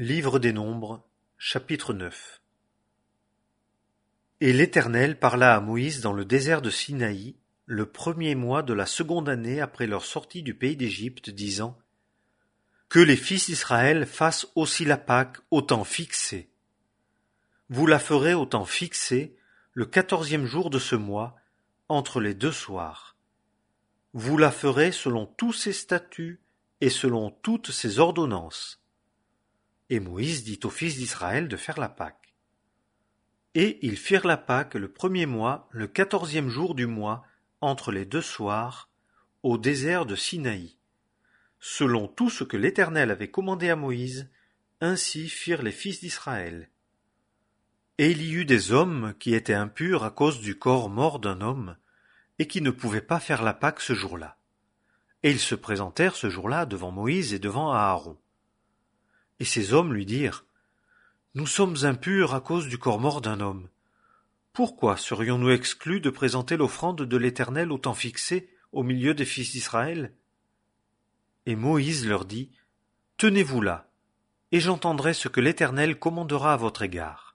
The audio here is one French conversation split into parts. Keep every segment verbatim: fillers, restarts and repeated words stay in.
Livre des Nombres, chapitre neuf. Et l'Éternel parla à Moïse dans le désert de Sinaï, le premier mois de la seconde année après leur sortie du pays d'Égypte, disant : Que les fils d'Israël fassent aussi la Pâque au temps fixé. Vous la ferez au temps fixé, le quatorzième jour de ce mois, entre les deux soirs. Vous la ferez selon tous ses statuts et selon toutes ses ordonnances. Et Moïse dit aux fils d'Israël de faire la Pâque. Et ils firent la Pâque le premier mois, le quatorzième jour du mois, entre les deux soirs, au désert de Sinaï. Selon tout ce que l'Éternel avait commandé à Moïse, ainsi firent les fils d'Israël. Et il y eut des hommes qui étaient impurs à cause du corps mort d'un homme, et qui ne pouvaient pas faire la Pâque ce jour-là. Et ils se présentèrent ce jour-là devant Moïse et devant Aaron. Et ces hommes lui dirent : Nous sommes impurs à cause du corps mort d'un homme. Pourquoi serions-nous exclus de présenter l'offrande de l'Éternel au temps fixé au milieu des fils d'Israël ? Et Moïse leur dit : Tenez-vous là, et j'entendrai ce que l'Éternel commandera à votre égard.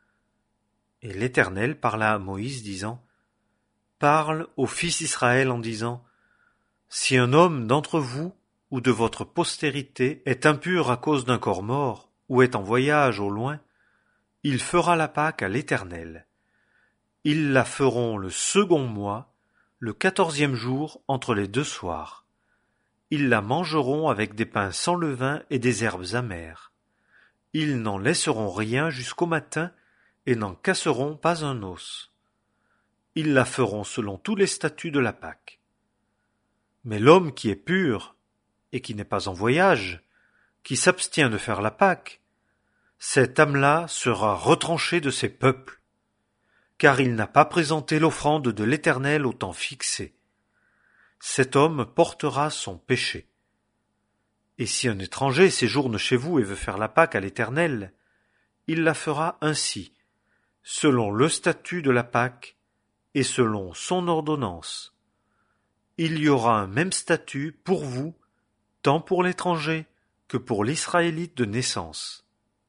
Et l'Éternel parla à Moïse, disant : Parle aux fils d'Israël en disant : Si un homme d'entre vous ou de votre postérité est impur à cause d'un corps mort, ou est en voyage au loin, il fera la Pâque à l'Éternel. Ils la feront le second mois, le quatorzième jour entre les deux soirs. Ils la mangeront avec des pains sans levain et des herbes amères. Ils n'en laisseront rien jusqu'au matin et n'en casseront pas un os. Ils la feront selon tous les statuts de la Pâque. Mais l'homme qui est pur et qui n'est pas en voyage, qui s'abstient de faire la Pâque, cet âme-là sera retranché de ses peuples, car il n'a pas présenté l'offrande de l'Éternel au temps fixé. Cet homme portera son péché. Et si un étranger séjourne chez vous et veut faire la Pâque à l'Éternel, il la fera ainsi, selon le statut de la Pâque et selon son ordonnance. Il y aura un même statut pour vous, tant pour l'étranger que pour l'Israélite de naissance.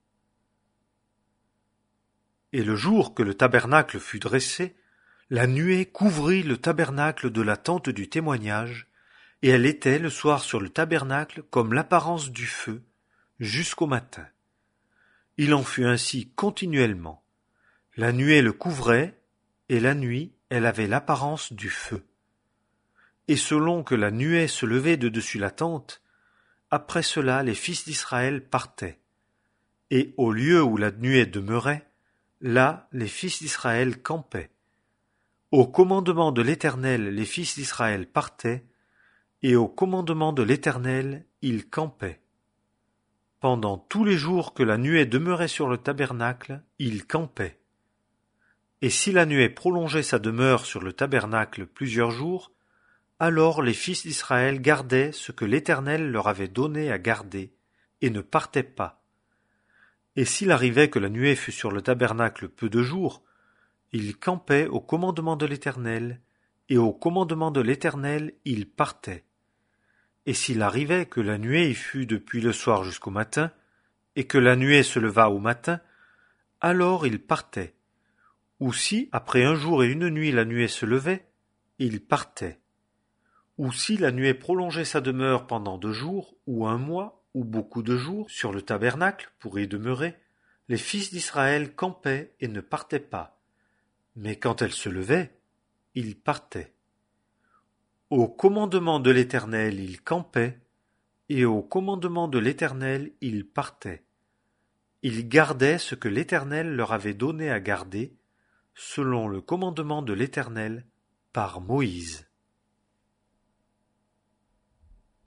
Et le jour que le tabernacle fut dressé, la nuée couvrit le tabernacle de la tente du témoignage, et elle était le soir sur le tabernacle comme l'apparence du feu, jusqu'au matin. Il en fut ainsi continuellement. La nuée le couvrait, et la nuit, elle avait l'apparence du feu. Et selon que la nuée se levait de dessus la tente, après cela les fils d'Israël partaient. Et au lieu où la nuée demeurait, là les fils d'Israël campaient. Au commandement de l'Éternel les fils d'Israël partaient, et au commandement de l'Éternel ils campaient. Pendant tous les jours que la nuée demeurait sur le tabernacle, ils campaient. Et si la nuée prolongeait sa demeure sur le tabernacle plusieurs jours, alors les fils d'Israël gardaient ce que l'Éternel leur avait donné à garder, et ne partaient pas. Et s'il arrivait que la nuée fût sur le tabernacle peu de jours, ils campaient au commandement de l'Éternel, et au commandement de l'Éternel ils partaient. Et s'il arrivait que la nuée y fût depuis le soir jusqu'au matin, et que la nuée se levât au matin, alors ils partaient. Ou si, après un jour et une nuit, la nuée se levait, ils partaient. Ou si la nuée prolongeait sa demeure pendant deux jours, ou un mois, ou beaucoup de jours, sur le tabernacle, pour y demeurer, les fils d'Israël campaient et ne partaient pas. Mais quand elle se levait, ils partaient. Au commandement de l'Éternel ils campaient, et au commandement de l'Éternel ils partaient. Ils gardaient ce que l'Éternel leur avait donné à garder, selon le commandement de l'Éternel par Moïse.